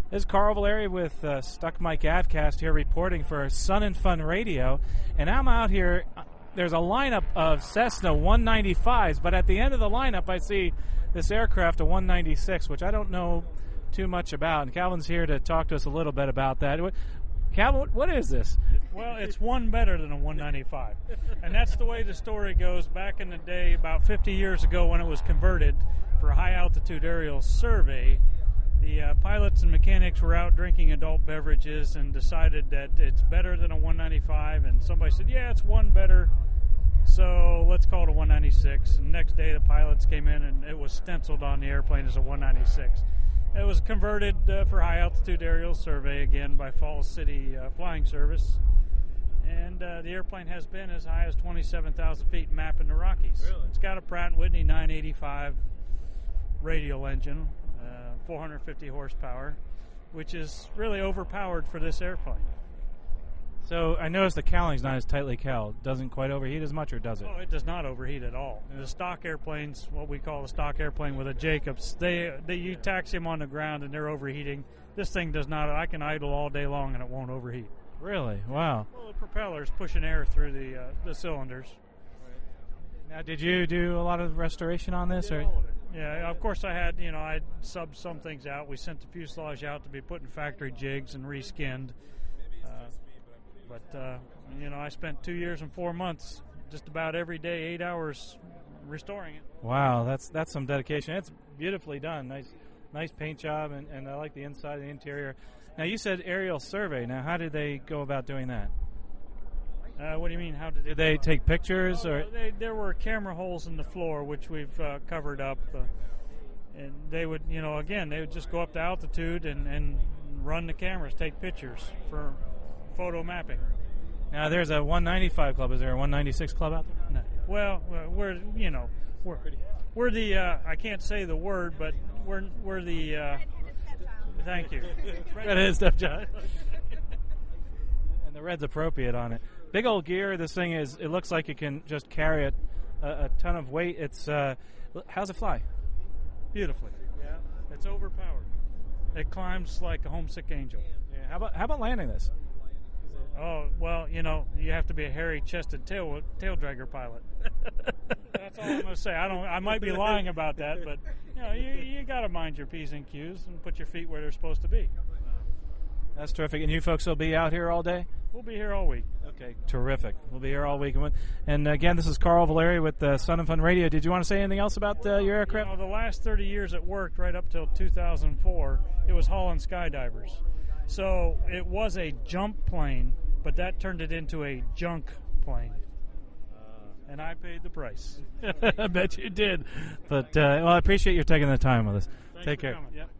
This is Carl Valeri with Stuck Mike Avcast here reporting for Sun and Fun Radio. And I'm out here. There's a lineup of Cessna 195s, but at the end of the lineup I see this aircraft, a 196, which I don't know too much about. And Calvin's here to talk to us a little bit about that. Calvin, what is this? Well, it's one better than a 195. And that's the way the story goes. Back in the day, about 50 years ago when it was converted for high-altitude aerial survey, the pilots and mechanics were out drinking adult beverages and decided that it's better than a 195, and somebody said, yeah, it's one better, so let's call it a 196. And the next day the pilots came in and it was stenciled on the airplane as a 196. It was converted for high-altitude aerial survey, again, by Falls City Flying Service, and the airplane has been as high as 27,000 feet mapping the Rockies. Really? It's got a Pratt & Whitney 985 radial engine, 450 horsepower, which is really overpowered for this airplane. So I noticed the cowling's not as tightly cowled. Doesn't quite overheat as much, or does it? Oh, it does not overheat at all. The stock airplanes, what we call a stock airplane with a Jacobs, you taxi them on the ground and they're overheating. This thing does not. I can idle all day long and it won't overheat. Really? Wow. Well, the propeller's pushing air through the cylinders. Now, did you do a lot of restoration on this? Or? All of it. Yeah, of course I had, I subbed some things out. We sent the fuselage out to be put in factory jigs and reskinned. But I spent 2 years and 4 months just about every day, 8 hours restoring it. Wow, that's some dedication. It's beautifully done. Nice paint job, and I like the inside and the interior. Now, you said aerial survey. Now, how did they go about doing that? What do you mean? How did they take pictures? Or there were camera holes in the floor, which we've covered up. And they would, they would just go up to altitude and run the cameras, take pictures for photo mapping. Now, there's a 195 club. Is there a 196 club out there? No. Well, we're the I can't say the word, but we're the. Thank you. Redheaded stepchild. And the red's appropriate on it. Big old gear. This thing it looks like it can just carry a ton of weight. It's how's it fly? Beautifully. Yeah. It's overpowered. It climbs like a homesick angel. Yeah. How about landing this? Oh, well, you have to be a hairy-chested tail dragger pilot. That's all I'm going to say. I might be lying about that, but you got to mind your P's and Q's and put your feet where they're supposed to be. That's terrific. And you folks will be out here all day? We'll be here all week. Okay, terrific. We'll be here all week. And again, this is Carl Valeri with Sun and Fun Radio. Did you want to say anything else about your aircraft? The last 30 years it worked right up till 2004. It was Holland Skydivers. So it was a jump plane, but that turned it into a junk plane. And I paid the price. I bet you did. But, I appreciate you taking the time with us. Thanks Take for care. coming. Yep.